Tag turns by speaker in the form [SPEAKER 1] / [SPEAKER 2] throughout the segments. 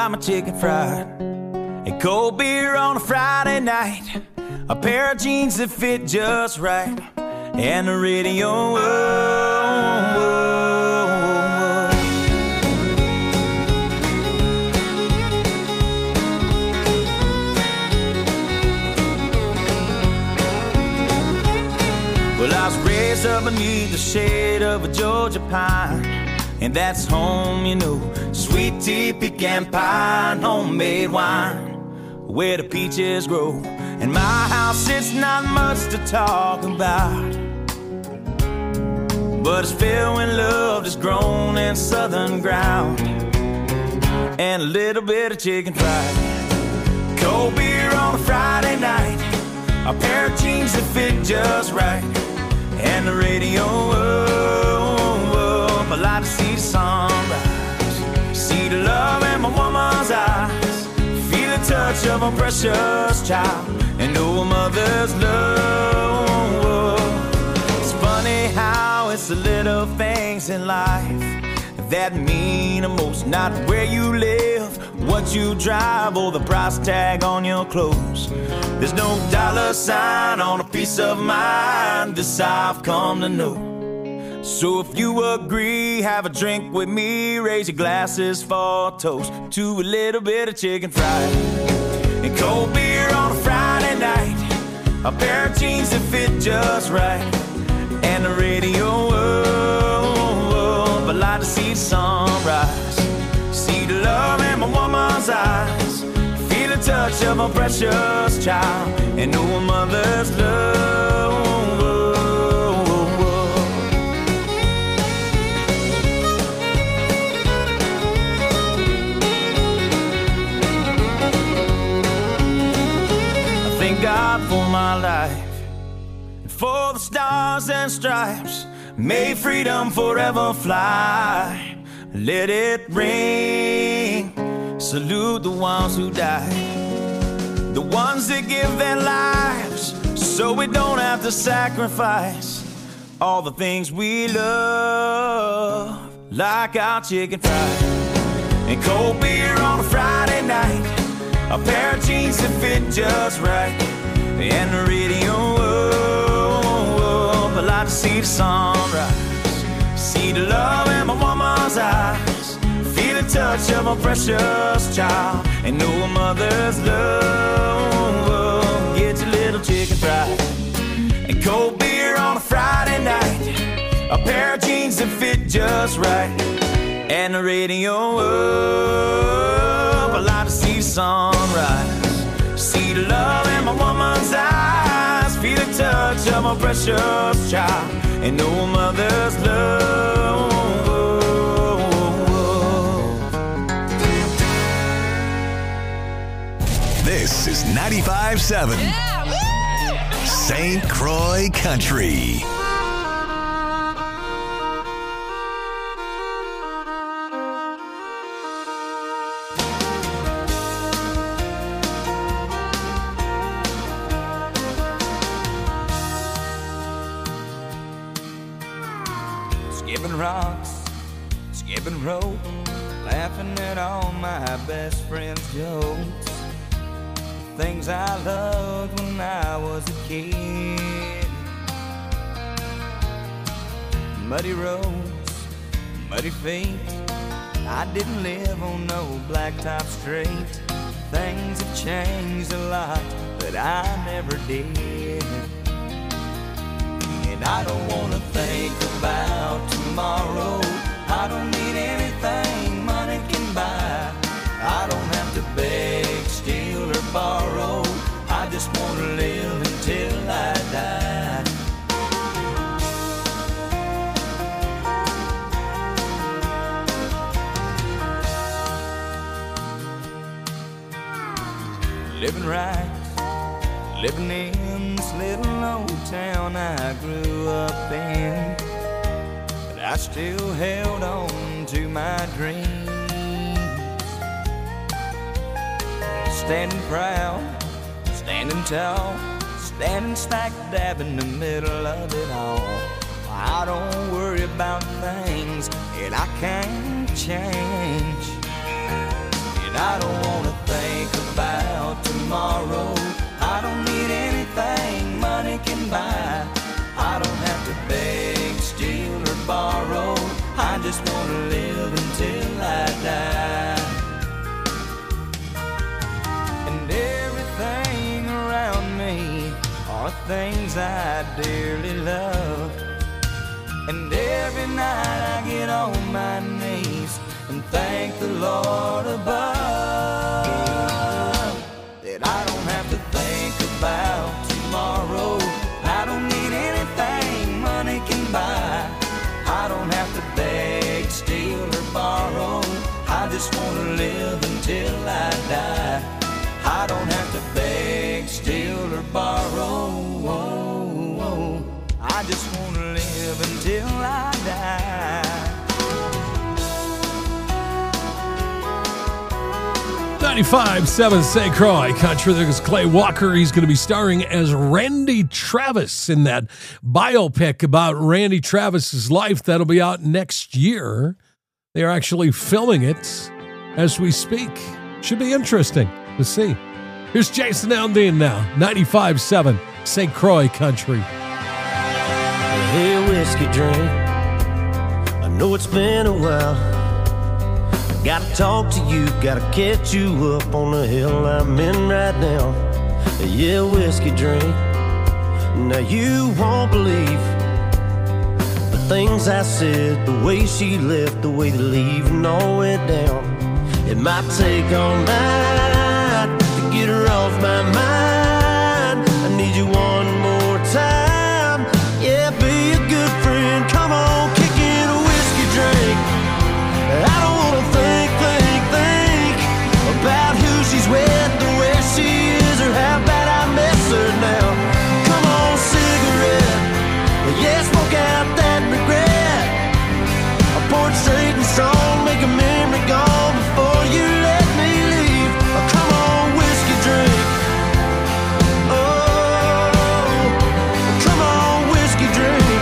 [SPEAKER 1] got my chicken fried, and cold beer on a Friday night, a pair of jeans that fit just right, and the radio. Whoa, whoa, whoa. Well, I was raised up beneath the shade of a Georgia pine, and that's home, you know. Sweet tea, pecan pie, and homemade wine, where the peaches grow. And my house, it's not much to talk about, but it's filled with love that's grown in southern ground, and a little bit of chicken fried, cold beer on a Friday night, a pair of jeans that fit just right, and the radio up. I like to see the sunrise, see the love in my woman's eyes, feel the touch of a precious child, and know a mother's love. It's funny how it's the little things in life that mean the most. Not where you live, what you drive, or the price tag on your clothes. There's no dollar sign on a piece of mind, this I've come to know. So if you agree, have a drink with me, raise your glasses for a toast to a little bit of chicken fried, and cold beer on a Friday night, a pair of jeans that fit just right, and the radio up. I like to see the sunrise, see the love in my woman's eyes, feel the touch of a precious child, and know a mother's love. Thank God for my life, and for the stars and stripes. May freedom forever fly. Let it ring. Salute the ones who died, the ones that give their lives so we don't have to sacrifice all the things we love, like our chicken fried, and cold beer on a Friday night, a pair of jeans that fit just right, and the radio up. I like to see the sunrise, see the love in my woman's eyes, feel the touch of a precious child, and know a mother's love. Get your little chicken fried, and cold beer on a Friday night, a pair of jeans that fit just right, and the radio up. I like to see the sunrise, see the love in my woman's eyes, feel the touch of a precious child, and know a mother's love.
[SPEAKER 2] This is 95.7 St. Croix Country.
[SPEAKER 1] Skipping rocks, skipping rope, laughing at all my best friends' jokes. Things I loved when I was a kid. Muddy roads, muddy feet, I didn't live on no blacktop street. Things have changed a lot, but I never did. And I don't wanna think about tomorrow. I don't need anything money can buy. I don't have to beg, steal, or borrow. I just wanna live until I die. Living right, living in this little old town I grew up in, but I still held on to my dreams. Standing proud, standing tall, standing stack dab in the middle of it all. I don't worry about things that I can't change, and that I don't want to think about tomorrow. I don't need anything money can buy. I don't have to beg, steal, or borrow. I just want to live until I die. And everything around me are things I dearly love. And every night I get on my knees and thank the Lord above that I don't have to think about tomorrow. I don't need anything money can buy. I don't have to beg, steal, or borrow. I just want to live until I die. I don't have to beg, steal, or borrow. I just want to live until I die.
[SPEAKER 3] 95.7 St. Croix Country. There's Clay Walker. He's going to be starring as Randy Travis in that biopic about Randy Travis's life that'll be out next year. They are actually filming it as we speak. Should be interesting to see. Here's Jason Aldean now, 95.7 St. Croix Country.
[SPEAKER 4] Hey, whiskey drink, I know it's been a while. Gotta talk to you, gotta catch you up on the hill I'm in right now. Yeah, whiskey drink, now you won't believe the things I said, the way she left, the way the leaving all went down. It might take all night to get her off my mind. I need you one more time. Yeah, be a good friend. Come on, kick in a whiskey drink. I don't wanna think about who she's with, or where she is, or how bad I miss her now. Come on, cigarette. Yeah, smoke out that regret. I pour it straight and strong, make a memory gone before you let me leave. Oh, come on, whiskey drink. Oh, come on, whiskey drink.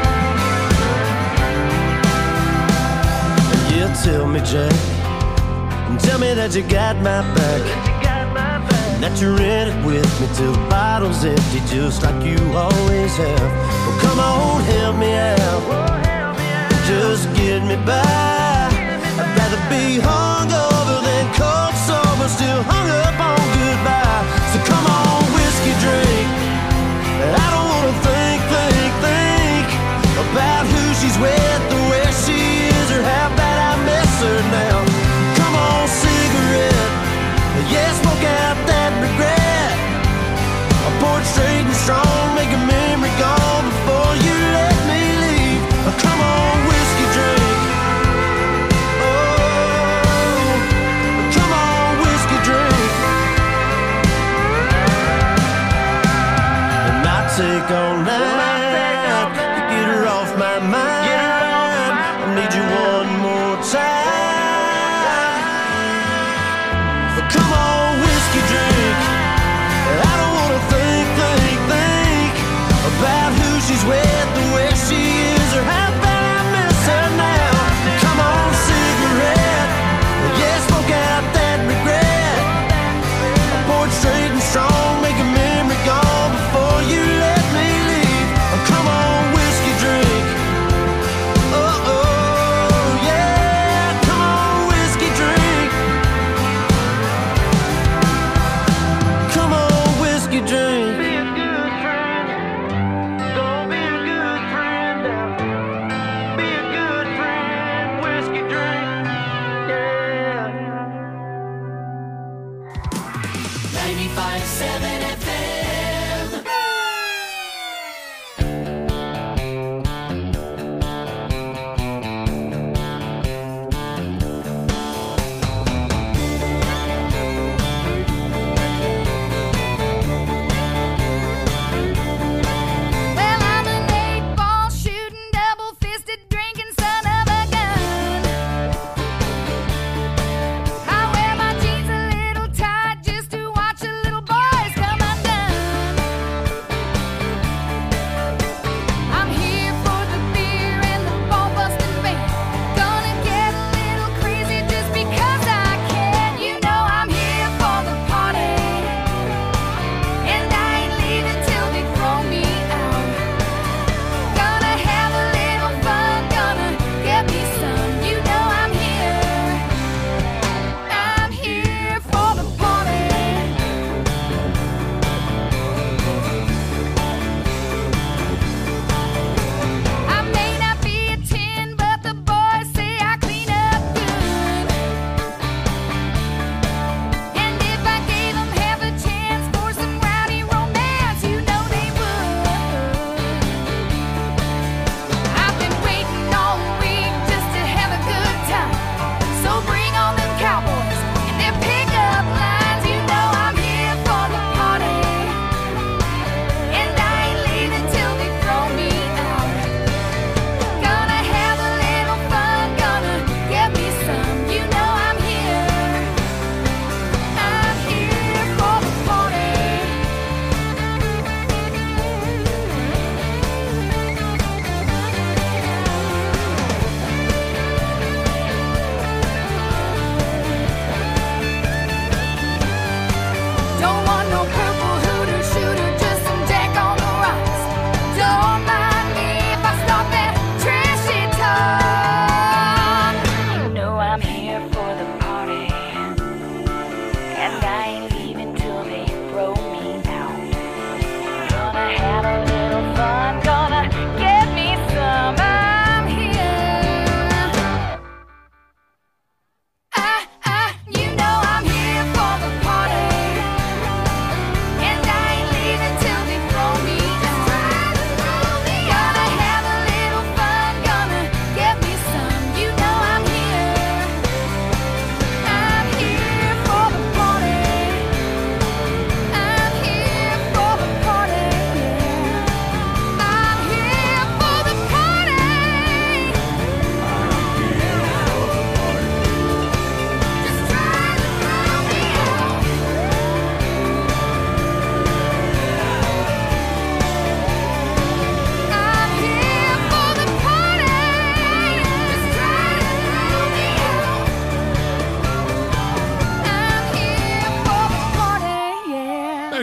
[SPEAKER 4] Yeah, tell me, Jack, tell me that you got my back, that you're in it with me till the bottle's empty, just like you always have. Well, come on, help me out, just get me by. I'd rather be hungover than cold sober, still hung up on goodbye. So come on, whiskey drink. I don't wanna think about who she's with, or where she is, or how bad I miss her now. Cigarette, yeah, smoke out that regret. I pour it straight and strong, make a memory gone before you let me leave. Oh, come on, whiskey drink. Oh, come on, whiskey drink. And I take all night to get her off my mind. I need you one more time. Come on, whiskey drink. I don't wanna think about who she's with, or where she is, or how bad I miss her now. Come on, cigarette. Yeah, smoke out that regret. I pour it straight and strong, make a memory gone before you let me leave. Oh, come on, whiskey drink.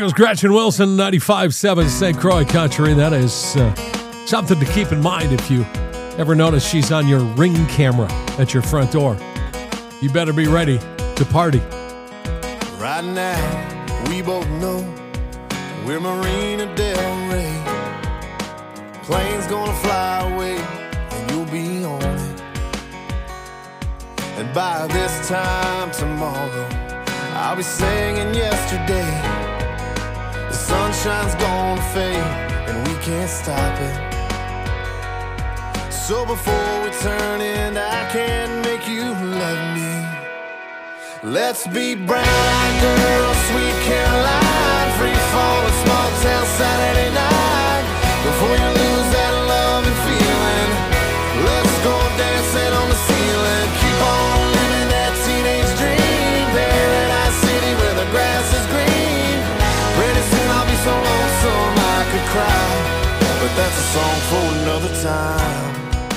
[SPEAKER 3] There's Gretchen Wilson, 95.7 St. Croix Country. That is something to keep in mind if you ever notice she's on your Ring camera at your front door. You better be ready to party.
[SPEAKER 5] Right now, we both know we're Marina Del Rey. Plane's gonna fly away, and you'll be on it. And by this time tomorrow, I'll be singing yesterday. The sunshine's gonna fade, and we can't stop it. So before we turn in, I can't make you love me. Let's be brown-eyed girls, sweet Caroline, free fall, a small town Saturday night. Before you lose that love and feeling, let's go dancing on the ceiling. Keep on living that teenage dream, Paradise City where the grass is green. Pretty soon I'll be so lonesome I could cry, but that's a song for another time.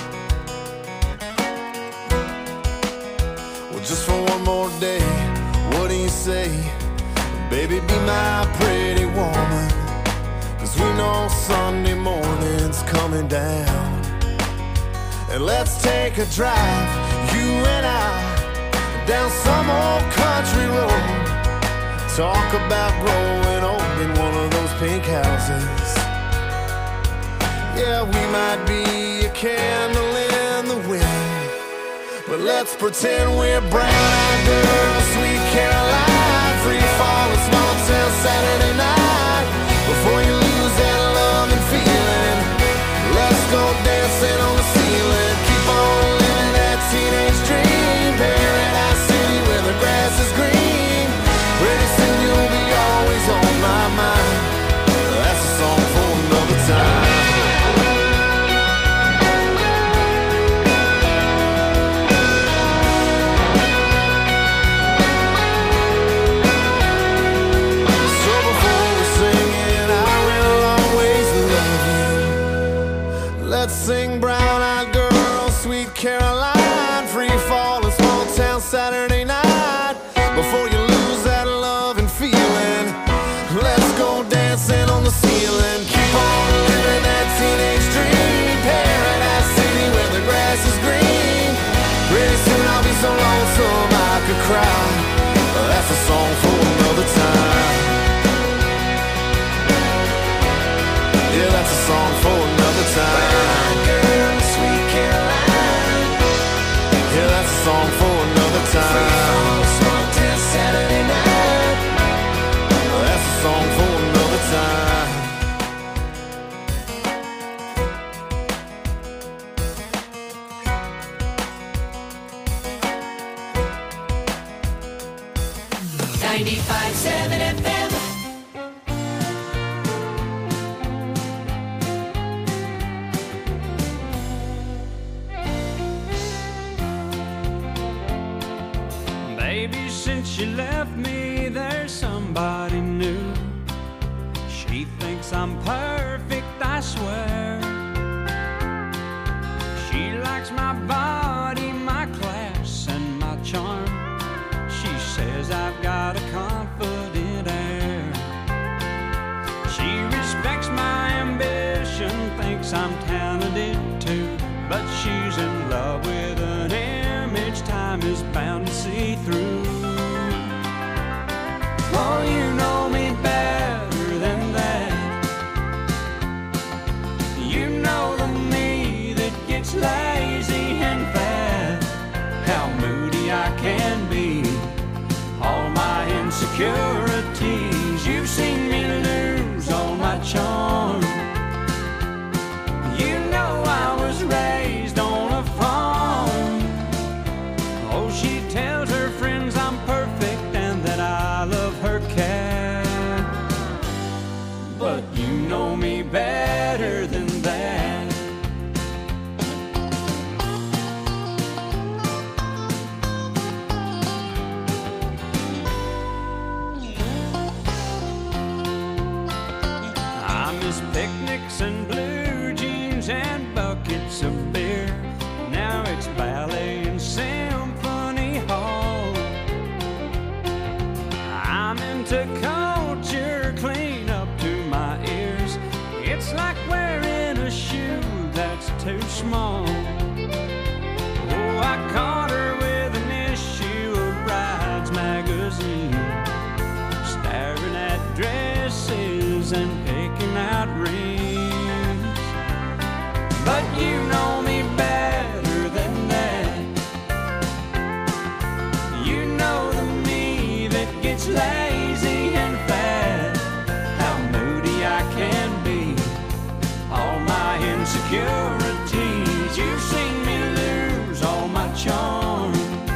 [SPEAKER 5] Well, just for one more day, what do you say? Baby, be my pretty woman, 'cause we know Sunday morning's coming down. And let's take a drive, you and I, down some old country road. Talk about growing old in one of those pink houses. Yeah, we might be a candle in the wind, but let's pretend we're brown-eyed girls, sweet Caroline, free fall, a small town Saturday night. Before you lose that love and feeling, let's go dancing on the ceiling. Keep on living that teenage dream, Paradise City where the grass is green. Pretty soon you'll be always on my mind. That's a song for another time. Let's sing brown-eyed girl, sweet Caroline, free fall, a small town Saturday night. Before you lose that love and feeling, let's go dancing on the ceiling. Keep on living that teenage dream, Paradise City where the grass is green. Pretty soon I'll be so lonesome I could cry. That's a song for another time. Yeah, that's a song for another time. Girl, sweet Caroline. Yeah, that's a song for another time. Small town Saturday night. That's a song for another time.
[SPEAKER 6] FM.
[SPEAKER 7] Baby, since you left me, there's somebody new. She thinks I'm perfect, I swear. She likes my body, my class, and my charm. She says I've got a confident air. She respects my ambition, thinks I'm talented too, but she's in love with an image time is bound to see through. Oh, you know me better than that. You know the me that gets lazy and fat, how moody I can be, all my insecurities. You've seen me lose all my charm. You know I was raised on a farm. Oh, she tells her friends I'm perfect and that I love her cat. But you know me better than that. I miss picnics and blue jeans and buckets of beer. Now it's ballet and symphony hall. I'm into culture, clean wearing a shoe that's too small. Oh, I caught her with an issue of Rides magazine, staring at dresses and picking out rings. But you know me better than that. You know the me that gets lazy and fat, how moody I can be, all my insecurities. You've seen me lose all my charm.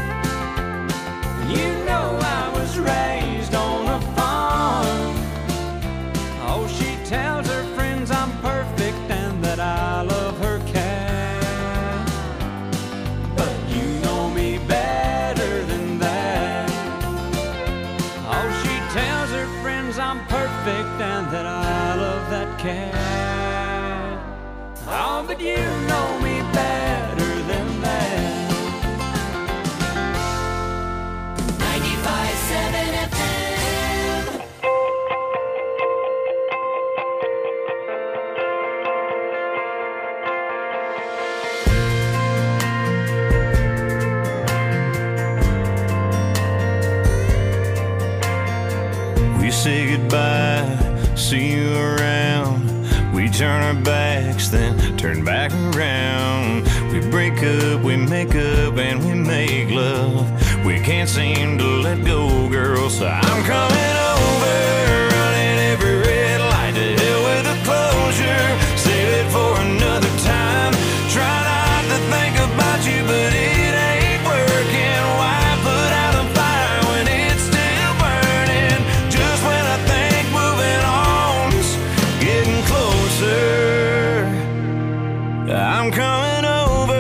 [SPEAKER 7] You know I was raised on a farm. Oh, she tells her friends I'm perfect and that I love her cat. But you know me better than that. Oh, she tells her friends I'm perfect and that I love that cat. Oh, but you know me better than that.
[SPEAKER 6] 95.7 FM.
[SPEAKER 1] We say goodbye, see you around. We turn our backs, then turn back around. We break up, we make up, and we make love. We can't seem to let go, girl, so I'm coming over, running every red light. To hell with the closure, save it for another time. Try not to think about you, but it ain't working. Why put out a fire when it's still burning? Just when I think moving on's getting closer, I'm coming over.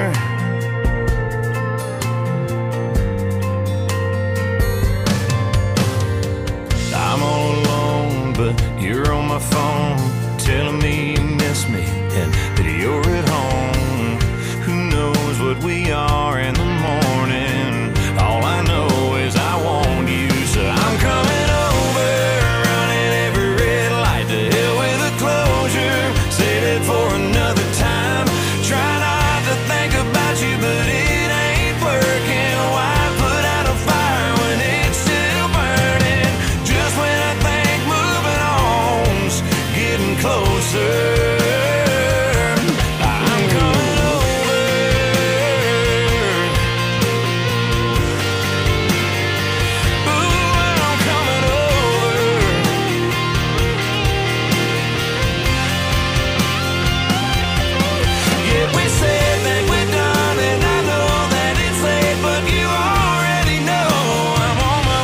[SPEAKER 1] I'm all alone, but you're on my phone, telling me you miss me and that you're at home. Who knows what we are in the morning? All I know is I want you, so I'm coming over, running every red light. To hell with the closure, save it for another time. Try not to think about you, but it ain't working. Why put out a fire when it's still burning? Just when I think moving on's getting closer, I'm coming over. Ooh, I'm coming over. Yeah, we said that we're done, and I know that it's late, but you already know I'm on my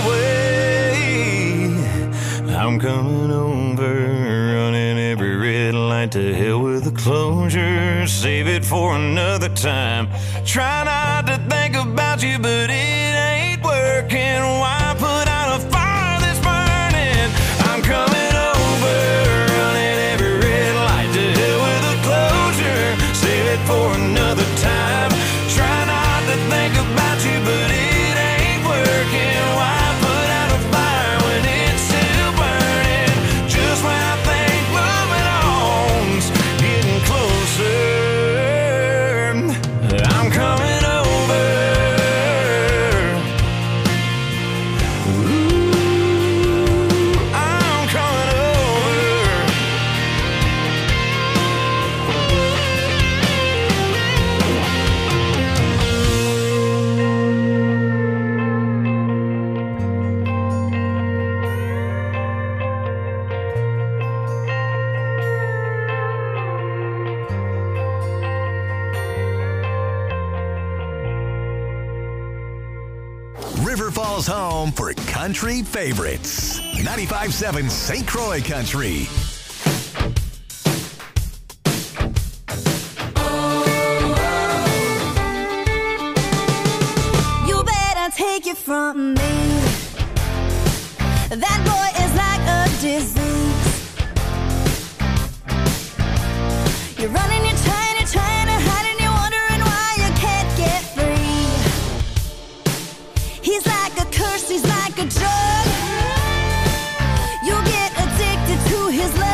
[SPEAKER 1] way. I'm coming over, running every red light. To hell with the closure, save it for another time. Try not to think about you, but it ain't working. Why put out a fire that's burning? I'm coming over, running every red light. To hell with the closure, save it for another time. Try not to think about you, but it ain't working. Why put out a fire when it's still burning? Just when I think moving on's getting closer, I'm coming over. Ooh, I'm coming over.
[SPEAKER 2] River Falls home for country favorites. 95.7 St. Croix Country.
[SPEAKER 6] You better take it from me. That boy is like a disease. You're running, you're trying to hide, and you're wondering why you can't get free. He's like a curse, he's like a drug. You get addicted to his love.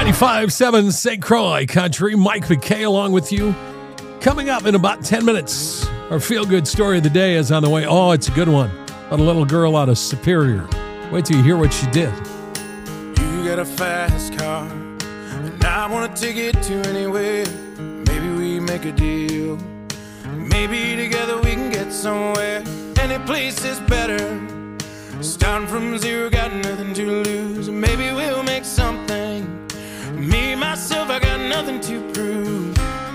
[SPEAKER 3] 95.7 St. Croix Country. Mike McKay along with you. Coming up in about 10 minutes, our feel-good story of the day is on the way. Oh, it's a good one. About a little girl out of Superior. Wait till you hear what she did.
[SPEAKER 5] You got a fast car, and I want to take it to anywhere. Maybe we make a deal. Maybe together we can get somewhere. Any place is better. Starting from zero, got nothing to lose. Maybe we'll make something. Me, myself, I got nothing to prove.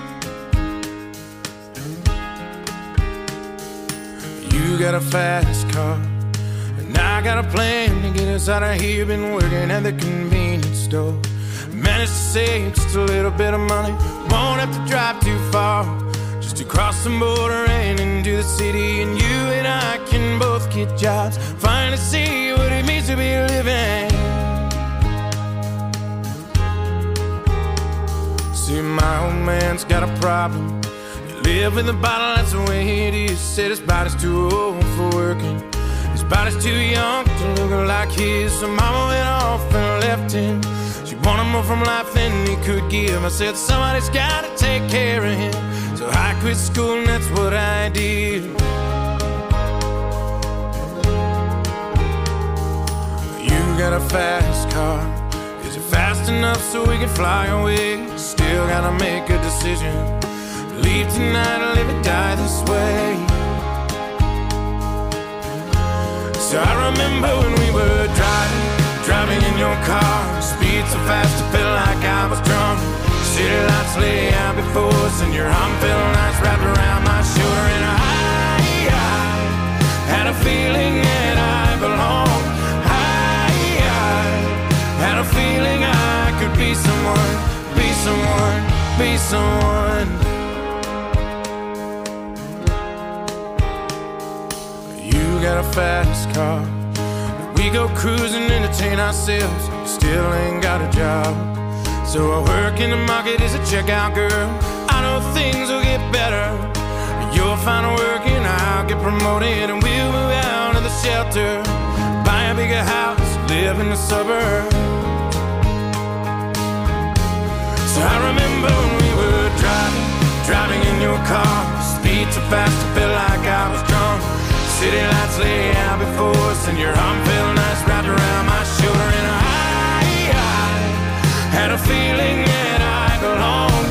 [SPEAKER 5] You got a fast car, and I got a plan to get us out of here. Been working at the convenience store. Managed to save just a little bit of money. Won't have to drive too far, just to cross the border and into the city. And you and I can both get jobs, finally see what it means to be living. See, my old man's got a problem. You live in the bottle, that's the way it is. Said his body's too old for working. His body's too young to look like his. So mama went off and left him. She wanted more from life than he could give. I said somebody's gotta take care of him. So I quit school and that's what I did. You got a fast car. Is it fast enough so we can fly away? Still gotta make a decision. Leave tonight or live or die this way. So I remember when we were driving in your car. Speed so fast I felt like I was drunk. City lights lay out before us, and your arm felt nice wrapped around my shoulder. And I had a feeling that I belonged. I had a feeling I could be someone, be someone, be someone. You got a fast car. We go cruising, entertain ourselves. Still ain't got a job. So I work in the market as a checkout girl. I know things will get better. You'll find work and I'll get promoted, and we'll move out of the shelter, buy a bigger house, live in the suburbs. So I remember when we were driving in your car. Speed so fast I felt like I was drunk. City lights lay out before us, and your arm felt nice wrapped around my shoulder. And I had a feeling that I belonged.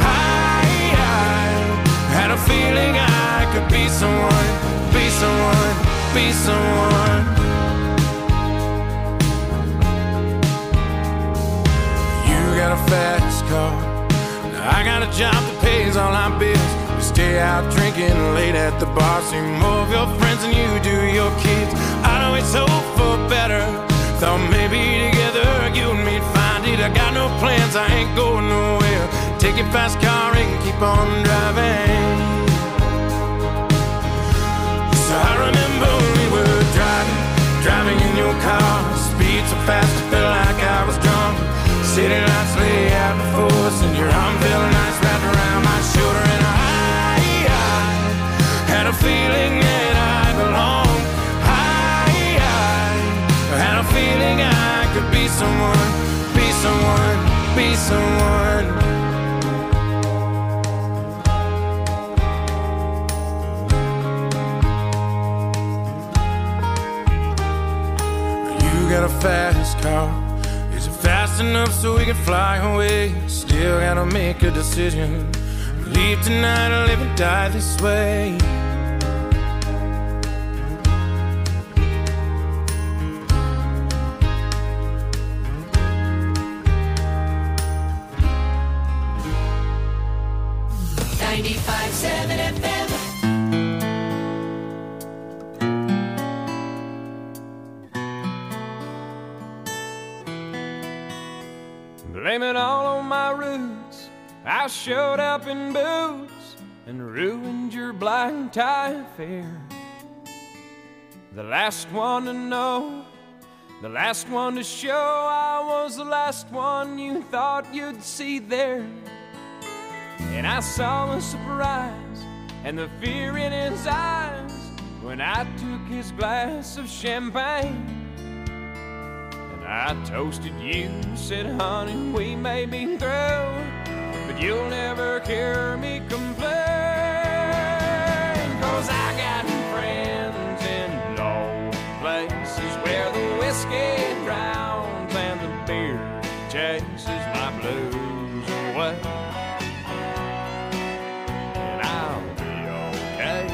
[SPEAKER 5] I had a feeling I could be someone, be someone, be someone. You got a fast car. Now I got a job that pays all our bills. We stay out drinking late at the bar. See more of your friends than you do your kids. I'd always hope for better. Thought maybe together you and me'd find it. I got no plans, I ain't going nowhere. Take your fast car and keep on driving. So I remember when we were driving in your car. Speed so fast I felt like I was drunk. City lights lay out before us, and your arm felt nice wrapped around my shoulder. And I had a feeling that I belonged. I had a feeling I could be someone, be someone, be someone. You got a fast car. Is it fast enough so we can fly away? Still gotta make a decision. Leave tonight or live and die this way.
[SPEAKER 7] Blame it all on my roots. I showed up in boots and ruined your black tie affair. The last one to know, the last one to show. I was the last one you thought you'd see there. And I saw the surprise and the fear in his eyes when I took his glass of champagne. And I toasted you, said, honey, we may be through, but you'll never hear me complain. 'Cause I got friends in low places where the whiskey drowns and the beer chases my blues away. And I'll be okay.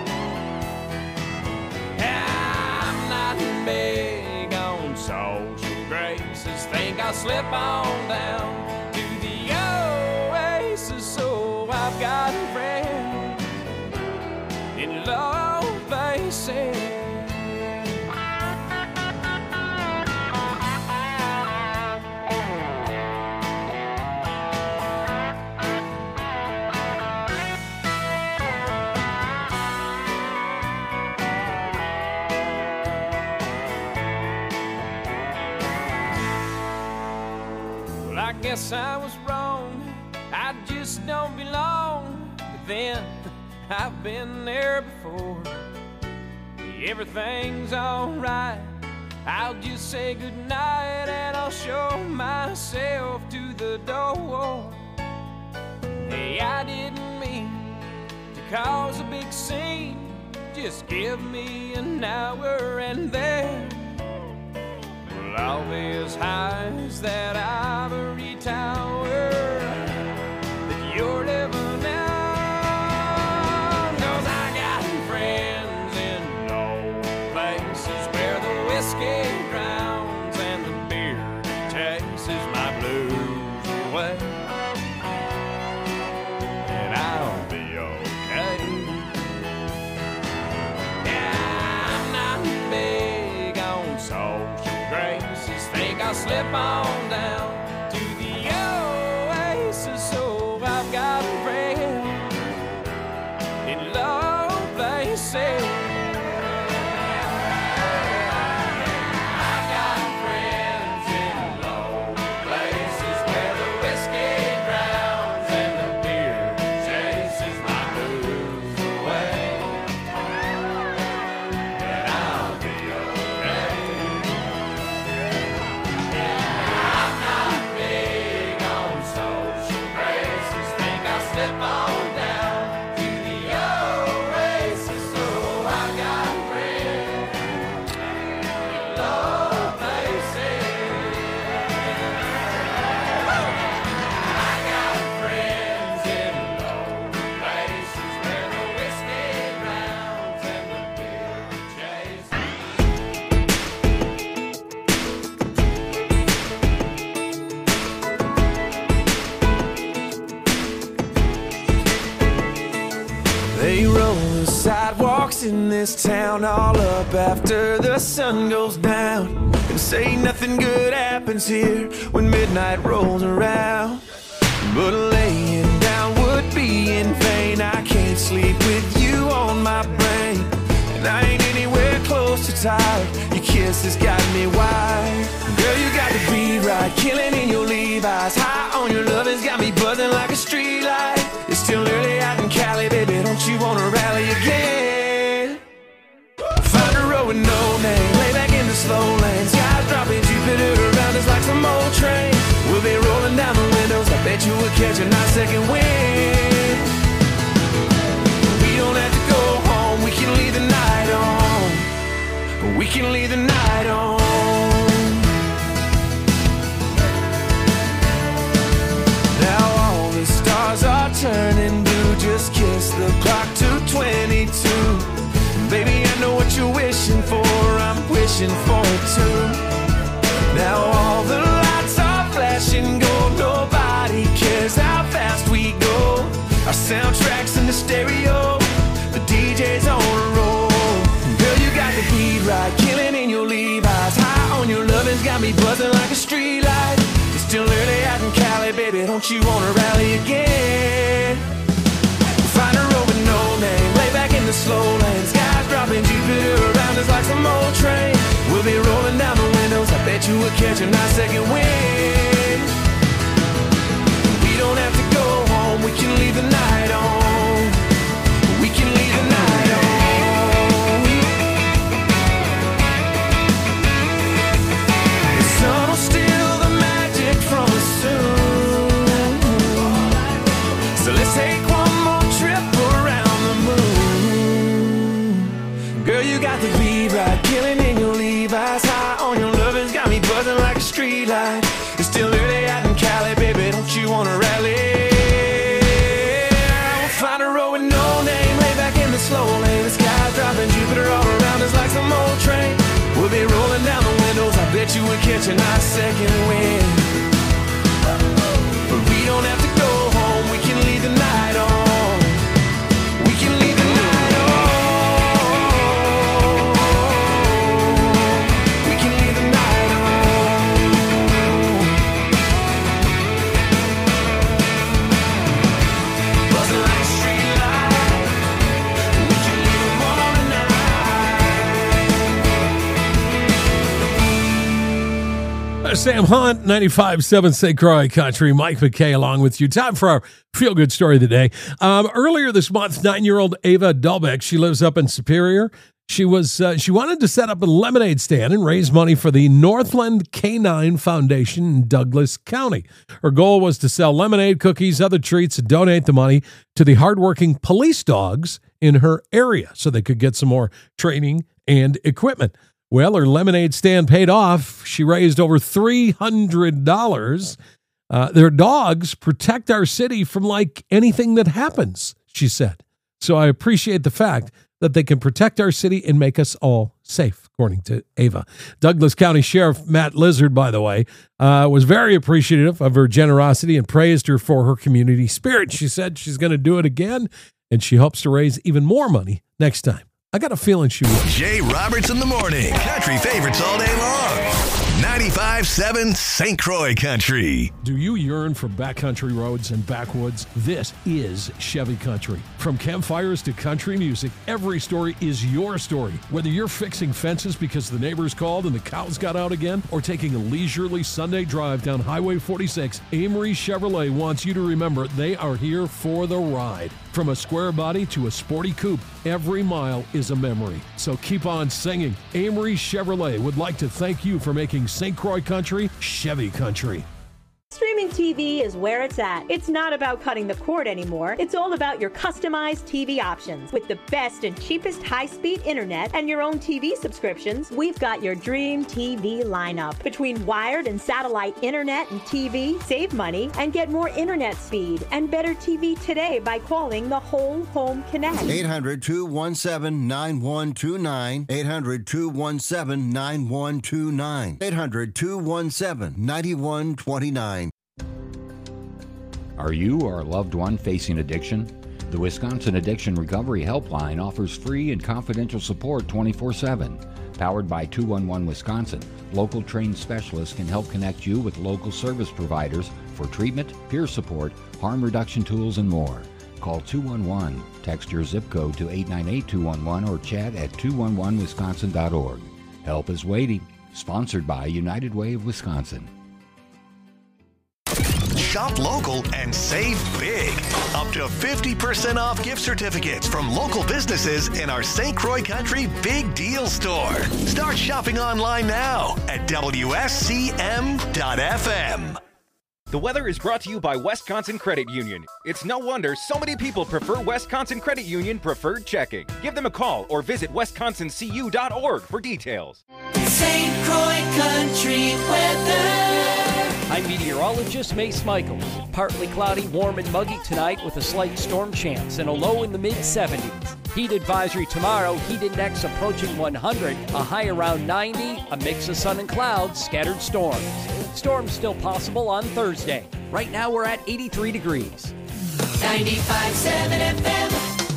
[SPEAKER 7] I'm not big on social graces. Think I'll slip on down to the oasis. So I've got a friend in low places. Well, I guess I was wrong. I just don't belong. But then I've been there before. Everything's alright. I'll just say goodnight and I'll show myself to the door. Hey, I didn't mean to cause a big scene. Just give me an hour and then I'll be as high as that ivory tower that you're living on. 'Cause I got friends in low places where the whiskey drowns and the beer chases my blues away. And I'll be okay. Yeah, I'm not big on social graces. Think I'll slip on down to the oasis. So I've got a friend in low places. I've got friends in low places where the whiskey drowns and the beer chases my blues away. And I'll be okay. I'm not big on social graces. Think I'll slip on down to the oasis. So I got friends in low places. I got friends in low places where the whiskey drowns and the beer chases.
[SPEAKER 1] They roll the sidewalks in this town all up after the sun goes down, and say nothing good happens here when midnight rolls around. But laying down would be in vain. I can't sleep with you on my brain, and I ain't anywhere close to tired. Your kiss has got me wired. Girl, you got the beat right, killing in your Levi's. High on your love has got me buzzing like a street light. It's still early out in Cali, baby, don't you wanna rally again? Find a road with no name, lay back in the slow lane. Skies dropping, Jupiter around us like some old train. We'll be rolling down the windows, I bet you we'll catch a nice second wind. We don't have to go home, we can leave the night on. We can leave the night on. Now all the stars are turning blue. Just kiss the clock to 22. Baby, I know what you're wishing for, I'm wishing for it too. Now all the lights are flashing gold. Nobody cares how fast we go. Our soundtrack's in the stereo, the DJ's on a roll. Girl, you got the beat right, killing in your Levi's. High on your love has got me buzzing like a street light. It's still early out in Cali, baby, don't you wanna rally again? Find a road with no name, lay back in the slow lane. Skies dropping, Jupiter around us like some old train. We'll be rolling down the windows, I bet you we'll catch a nice second wind. We don't have to go home, we can leave the night on. We can leave the night on. The second wind. But we don't have to go home, we can leave the night on. We can leave the night on. We can leave the night on. Buzzing like a street light, we can leave them all tonight.
[SPEAKER 3] Sam Hunt, 95.7 St. Croix Country. Mike McKay along with you. Time for our feel-good story of the day. Earlier this month, 9-year-old Ava Delbeck, she lives up in Superior. She wanted to set up a lemonade stand and raise money for the Northland Canine Foundation in Douglas County. Her goal was to sell lemonade, cookies, other treats, and donate the money to the hardworking police dogs in her area so they could get some more training and equipment. Well, her lemonade stand paid off. She raised over $300. Their dogs protect our city from like anything that happens, she said. So I appreciate the fact that they can protect our city and make us all safe, according to Ava. Douglas County Sheriff Matt Lizard, by the way, was very appreciative of her generosity and praised her for her community spirit. She said she's going to do it again, and she hopes to raise even more money next time. I got a feeling she will.
[SPEAKER 2] Jay Roberts in the morning. Country favorites all day long. 95.7 St. Croix Country.
[SPEAKER 3] Do you yearn for backcountry roads and backwoods? This is Chevy Country. From campfires to country music, every story is your story. Whether you're fixing fences because the neighbors called and the cows got out again, or taking a leisurely Sunday drive down Highway 46, Amory Chevrolet wants you to remember they are here for the ride. From a square body to a sporty coupe, every mile is a memory. So keep on singing. Amory Chevrolet would like to thank you for making St. Croix Country Chevy Country.
[SPEAKER 8] Streaming TV is where it's at. It's not about cutting the cord anymore. It's all about your customized TV options. With the best and cheapest high-speed internet and your own TV subscriptions, we've got your dream TV lineup. Between wired and satellite internet and TV, save money and get more internet speed and better TV today by calling the Whole Home Connect.
[SPEAKER 9] 800-217-9129. 800-217-9129. 800-217-9129.
[SPEAKER 10] Are you or a loved one facing addiction? The Wisconsin Addiction Recovery Helpline offers free and confidential support 24/7. Powered by 211 Wisconsin, local trained specialists can help connect you with local service providers for treatment, peer support, harm reduction tools, and more. Call 211, text your zip code to 898-211, or chat at 211wisconsin.org. Help is waiting. Sponsored by United Way of Wisconsin.
[SPEAKER 2] Shop local and save big. Up to 50% off gift certificates from local businesses in our St. Croix Country Big Deal Store. Start shopping online now at WSCM.FM.
[SPEAKER 11] The weather is brought to you by Wisconsin Credit Union. It's no wonder so many people prefer Wisconsin Credit Union Preferred Checking. Give them a call or visit wisconsincu.org for details.
[SPEAKER 12] St. Croix Country weather.
[SPEAKER 13] I'm meteorologist Mace Michaels. Partly cloudy, warm and muggy tonight with a slight storm chance and a low in the mid-70s. Heat advisory tomorrow, heat index approaching 100, a high around 90, a mix of sun and clouds, scattered storms. Storms still possible on Thursday. Right now we're at 83 degrees.
[SPEAKER 12] 95.7 FM.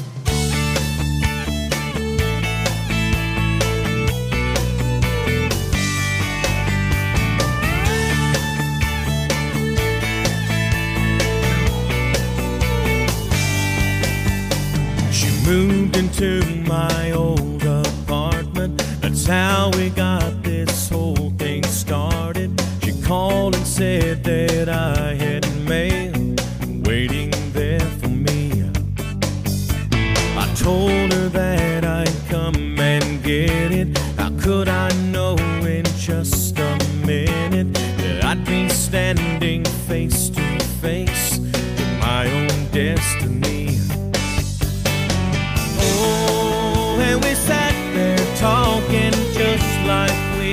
[SPEAKER 14] Moved into my old apartment. That's how we got this whole thing started. She called and said that I had mail waiting there for me. I told her that I'd come and get it. How could I know in just a minute that I'd be standing face to face with my own destiny? Oh, and we sat there talking just like we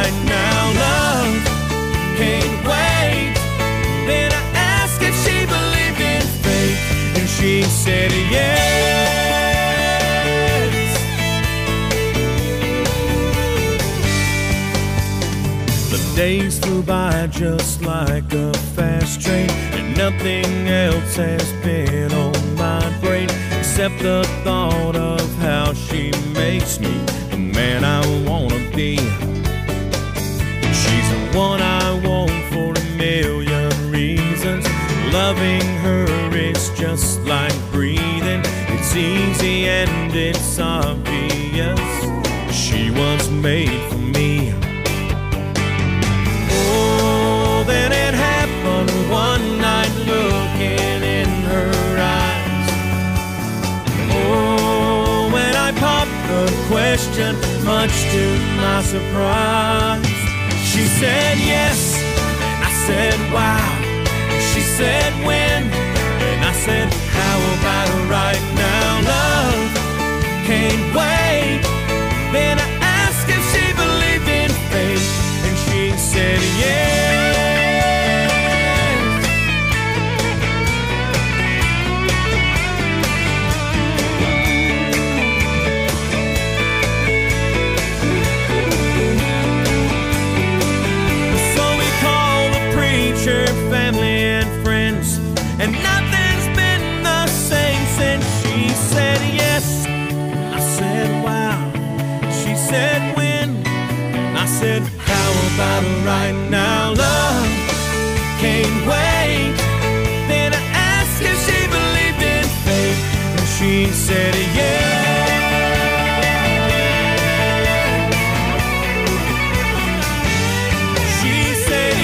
[SPEAKER 14] right now. Love can't wait. Then I asked if she believed in fate, and she said yes. The days flew by just like a fast train, and nothing else has been on my brain except the thought of how she makes me the man I wanna be. She's the one I want for a million reasons. Loving her is just like breathing. It's easy and it's obvious. She was made for me. Oh, then it happened one night, looking in her eyes. Oh, when I popped the question, much to my surprise, she said yes, and I said wow. She said when, and I said how about right now? Love can't wait. Then I asked if she believed in fate, and she said yes. So we called the preacher, family and friends, and nothing's been the same since. She said yes, I said wow. She said when, I said how about right now? Love can't wait. Then I asked if she believed in fate, and she said yes. She said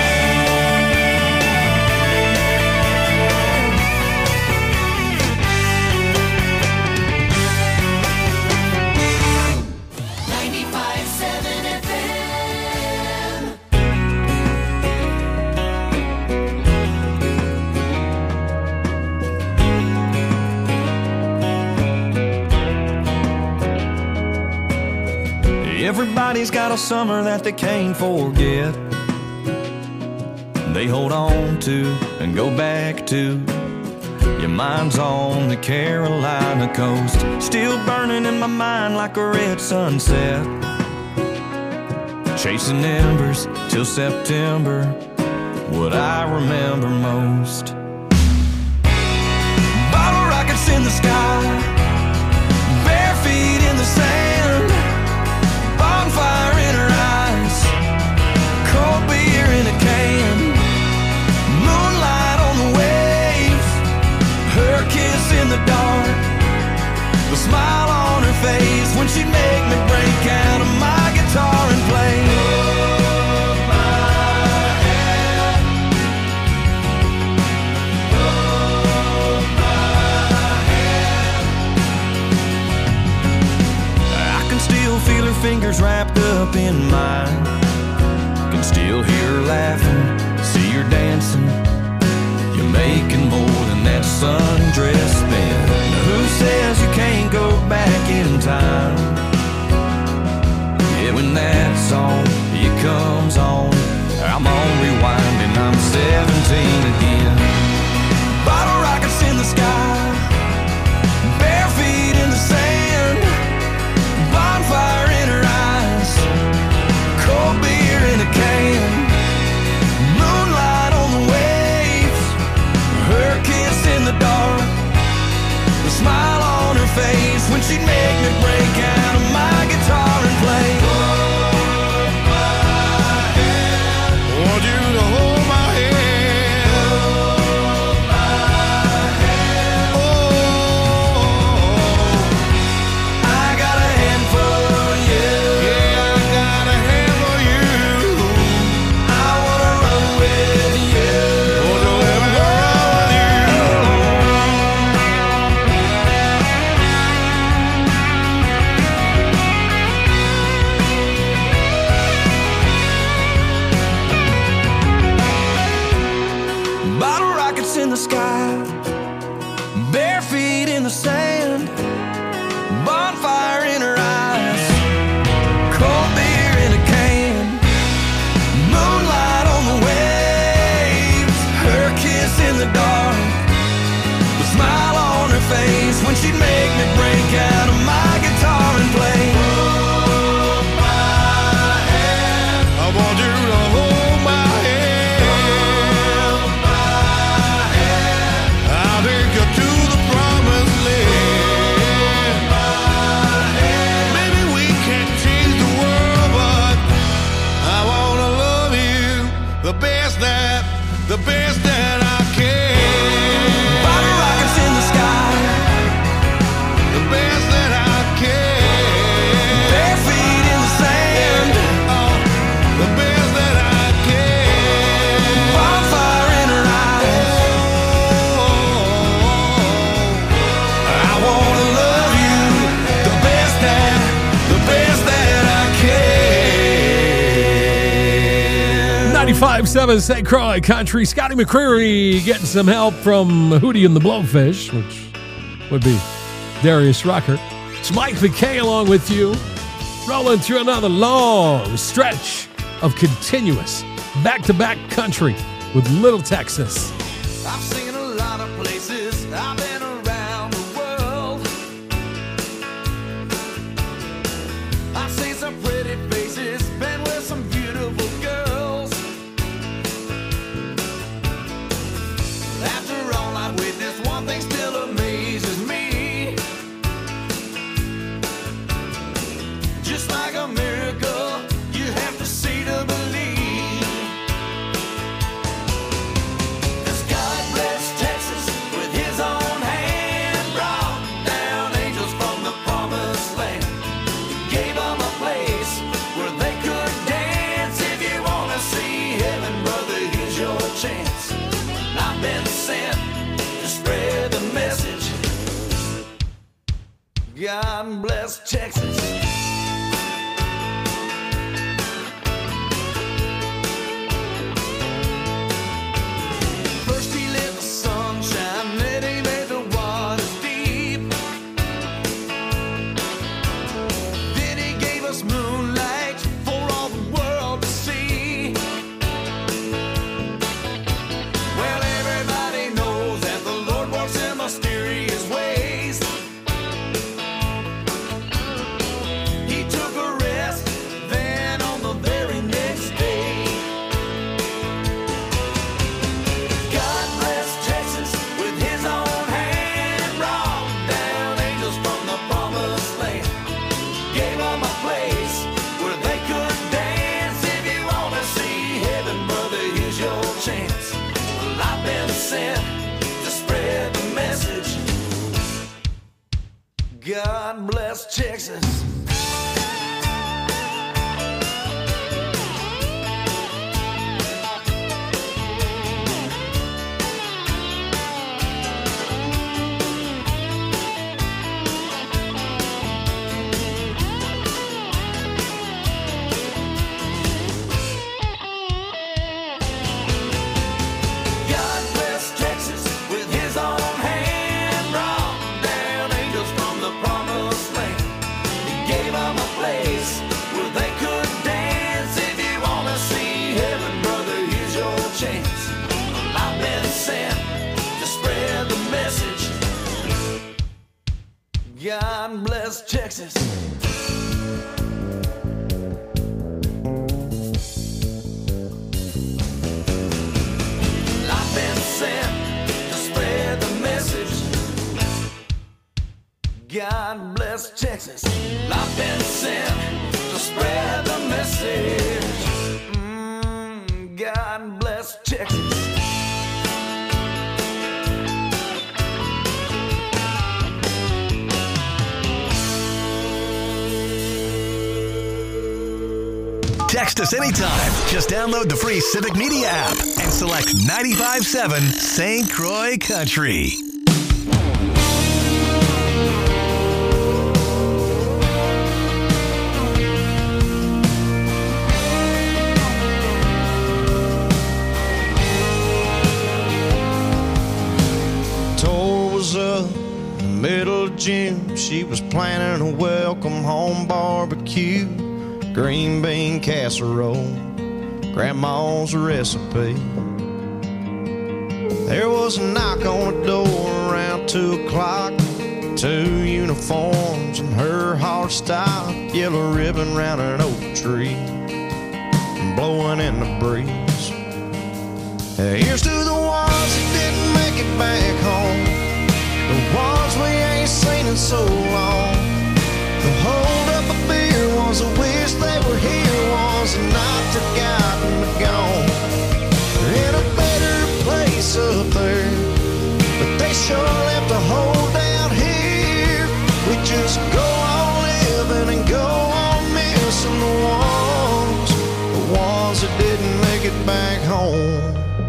[SPEAKER 1] Everybody's got a summer that they can't forget. They hold on to and go back to. Your mind's on the Carolina coast, still burning in my mind like a red sunset. Chasing embers till September, what I remember most. Bottle rockets in the sky, bare feet in the sand, bonfire in her eyes, cold beer in a can, moonlight on the waves, her kiss in the dark, the smile on her face when she'd make me break out of my guitar and play. Hold my hand, hold my hand. I can still feel her fingers wrapped up in mine, can still hear her laughing, see her dancing. You're making more than that sundress spent. Now who says you can't go back in time? Yeah, when that song, it comes on, I'm on rewind and I'm 17 again. Bottle rockets in the sky, bare feet in the sand, bonfire in her eyes, cold beer in a can, moonlight on the waves, her kiss in the dark, the smile on her face when she'd make me break out of my guitar and play. Hold my hand, want you to hold my hand, she'd make me break out of my guitar and play. Hold my hand. I want you to hold my hand. Hold my hand. I'll take you to the promised land. Hold my hand. Maybe we can't change the world, but I wanna love you the best that I can. Bottle rockets in the sky, the best that I can. Bare feet in the sand, oh, the best that I can. Bonfire in her eyes, oh, I wanna love you the best that I can.
[SPEAKER 3] 95.7 St. Croix Country. Scotty McCreery getting some help from Hootie and the Blowfish, which would be Darius Rucker. It's Mike McKay along with you, rolling through another long stretch of continuous back-to-back country with Little Texas.
[SPEAKER 1] I've seen a lot of places, I've been around the world. I've seen some pretty faces, been with some beautiful girls. After all I've witnessed, one thing still amazes me. Just like a miracle, you have to see to believe. 'Cause God bless Texas with his own hand, brought down angels from the promised land. He gave them a place where they could dance. If you wanna see heaven, brother, here's your chance. I've been sent to spread the message. God bless Texas. First he lit the sunshine, then he made the waters deep. Then he gave us moonlight for all the world to see. Well, everybody knows that the Lord works in mysterious ways. He took a rest, then on the very next day. God bless Texas with his own hand, brought down angels from the promised land. Gave them a place where they could dance. If you wanna see heaven, brother, here's your chance. Well, I've been sent to spread the message. God bless Texas. God bless Texas with his own hand, brought down angels from the promised land. He gave them a place where they could dance. If you wanna see heaven, brother, here's your chance. Well, I've been sent to spread the message. God bless Texas. I've been sent to spread the message. God bless Texas. I've been sent to spread the message. God bless Texas.
[SPEAKER 2] Text us anytime. Just download the free Civic Media app and select 95.7 St. Croix Country.
[SPEAKER 5] Tour was up in the middle of June. She was planning a welcome home barbecue. Green bean casserole, grandma's recipe. There was a knock on the door around 2 o'clock.
[SPEAKER 15] 2 uniforms and her heart stopped, yellow ribbon round an oak tree, blowing in the breeze. Here's to the ones that didn't make it back home, the ones we ain't seen in so long. The hold up a beer was a wish they were here, was not forgotten but gone. They're in a better place up there, but they sure left a hole down here. We just go on living and go on missing the ones that didn't make it back home.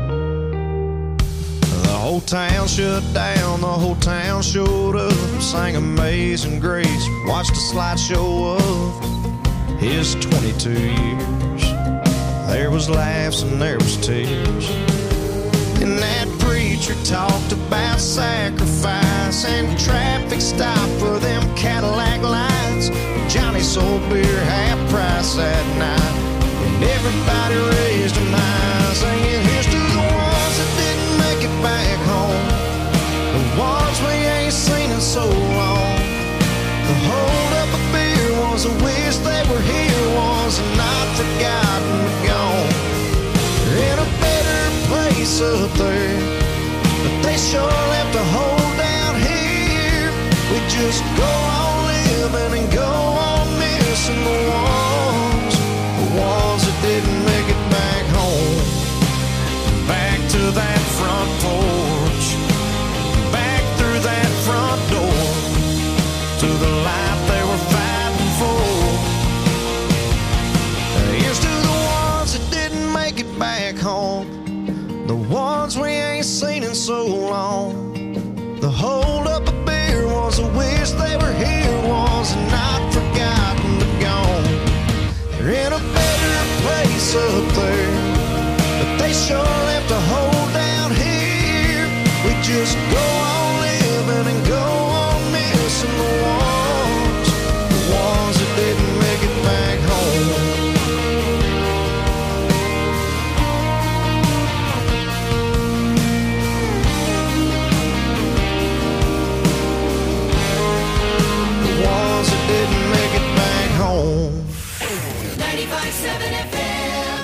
[SPEAKER 15] The whole town shut down, the whole town showed up, sang Amazing Grace, watched a slideshow of his 22 years. There was laughs and there was tears, and that preacher talked about sacrifice and traffic stop for them Cadillac lights. Johnny sold beer half price that night, and everybody raised a eye, singing here's to the ones that didn't make it back home, the ones we ain't seen in so long. The hold up a beer was a wish they were here, was not forgotten but gone. They're in a better place up there, but they sure left a hole down here. We just go on living and go on missing the ones that didn't make it back home. Back to that front porch, back through that front door, to the life they were fighting for. Here's to the ones that didn't make it back home, the ones we ain't seen in so long. The hold up a beer was a wish they were here, was not forgotten but gone. They're in a better place up there, but they sure left a hole down here. We just go on living and go on missing the ones that didn't make it back home. Didn't make it back home.
[SPEAKER 12] 95.7 FM.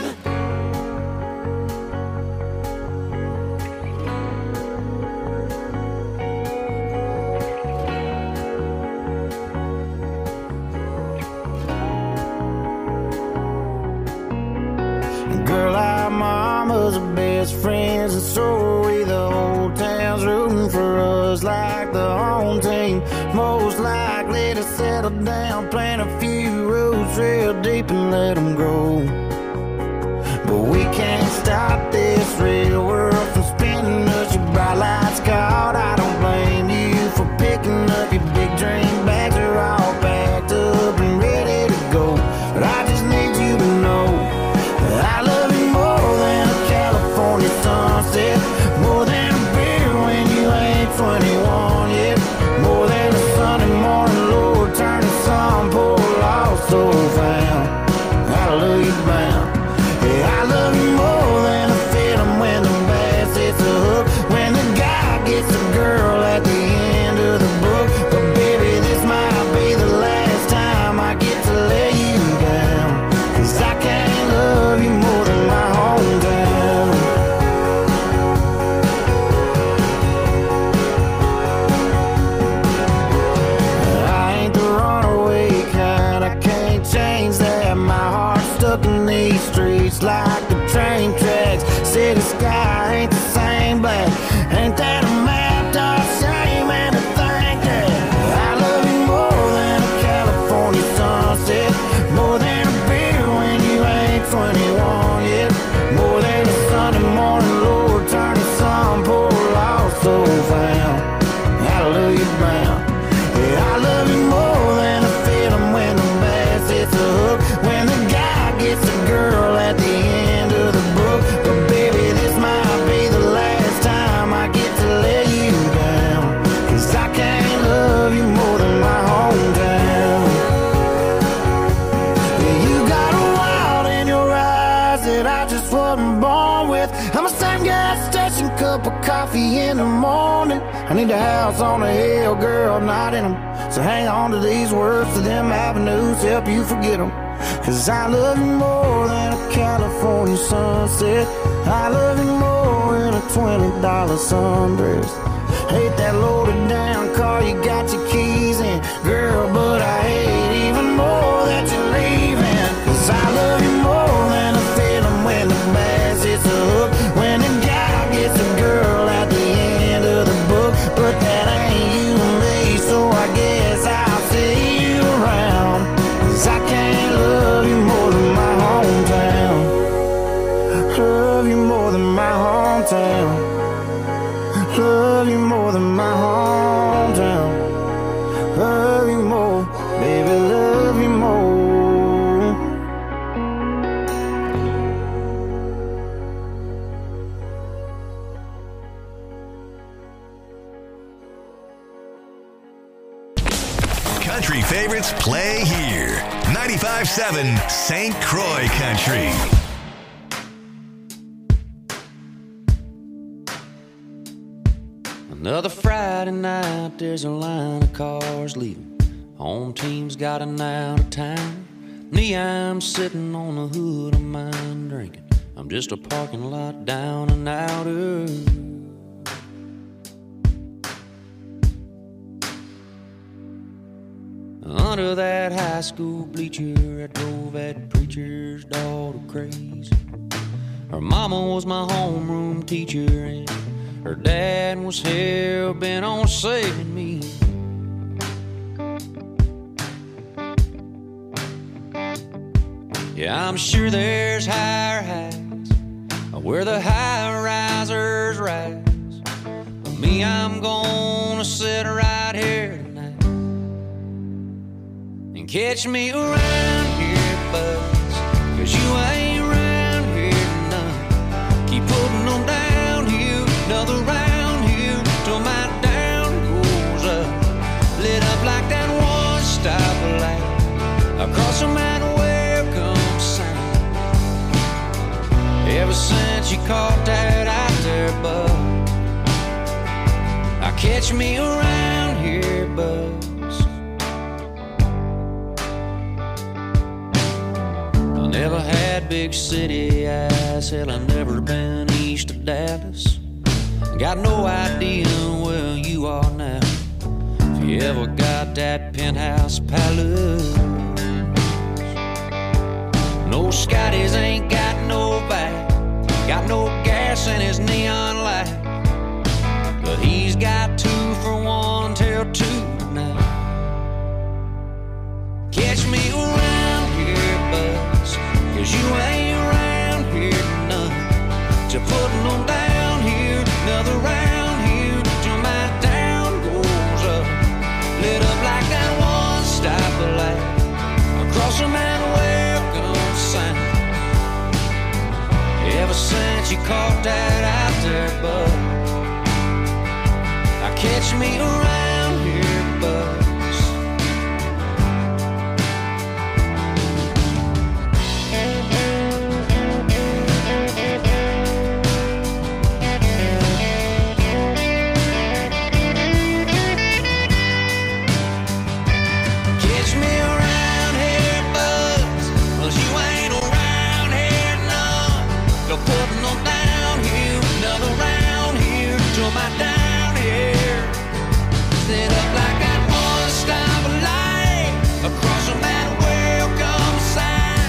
[SPEAKER 5] Girl, our mamas are best friends, and so are we. The whole town's rooting for us like the home team. Most likely to settle down, plant a few roots real deep and let them grow. But we can't stop this real world from spinning us. Your bright lights caught, I don't blame you for picking up your big dream bags. Are all packed up and ready to go. But I just need you to know that I love you more than a California sunset, more than a beer when you ain't 21 yet, more than a Sunday morning, Lord, turn the sun, pour lost soul found. Hallelujah bound. Yeah, I love you more than a feeling when the bass hits a hook, when the guy gets a girl at the end of the book. But baby, this might be the last time I get to lay you down, 'cause I can't love you more than my hometown. I ain't the runaway kind, I can't change that. My heart's stuck in these streets like the train tracks. City sky ain't the same black. Ain't that a map, dark shame, and to think that I love you more than a California sunset, more than a beer when you ain't 21 yet, more than a Sunday morning, Lord, turn the sun, pour lost soul found. Hallelujah bound. Yeah, I love you more than a feeling when the bass hits a hook, when the guy gets a girl at the end coffee in the morning. I need a house on a hill, girl, not in them. So hang on to these words, to them avenues, help you forget them. Cause I love you more than a California sunset. I love you more than a $20 sundress. Hate that loaded down car you got your keys in, girl, but I hate even more that you're leaving. Cause I love you more than a feeling when the bass hits the hook, when the guy gets a girl at the end of the book. But that ain't you and me, so I guess I'll see you around. Cause I can't love you more than my hometown. Love you more than my hometown. Love you more than my hometown. Love you more, baby, love you more.
[SPEAKER 2] Country favorites play here. 95.7 St. Croix Country.
[SPEAKER 16] Another Friday night, there's a line of cars leaving. Home team's gotten out of town. Me, I'm sitting on the hood of mine drinking. I'm just a parking lot down and outer. Under that high school bleacher, I drove that preacher's daughter crazy. Her mama was my homeroom teacher, and her dad was hell-bent on saving me. Yeah, I'm sure there's higher heights where the high-risers rise. But me, I'm gonna sit right here tonight and catch me around here, buzz, 'cause you ain't around here none. Keep putting them downhill, another round here till my down goes up, lit up like that one stoplight across from that welcome sign. Ever since you caught that out there, bud, I catch me around here, buzz. I never had big city eyes, hell, I've never been east of Dallas. Got no idea where you are now, if you ever got that penthouse palace. No, Scotty's ain't got no back, got no gas in his neon light, but he's got 2 for 1 till 2 tonight. Catch me around here, buzz, 'cause you ain't around here none. To putting them down here, another round here till my down goes up, lit up like that one stoplight across from that welcome sign. Ever since you caught that out there, bud, I catch me around here, buzz. Catch me around here, buzz, 'cause you ain't around here none. Go putting them down here, another round here till my down here, lit up like that one stoplight across from that welcome sign.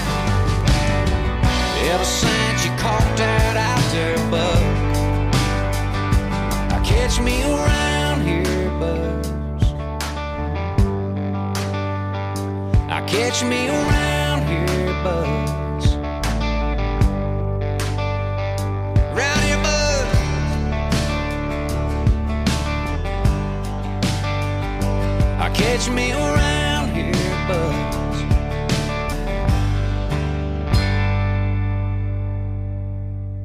[SPEAKER 16] Ever since you caught that out there, bud, I catch me around here, buzz. I catch me around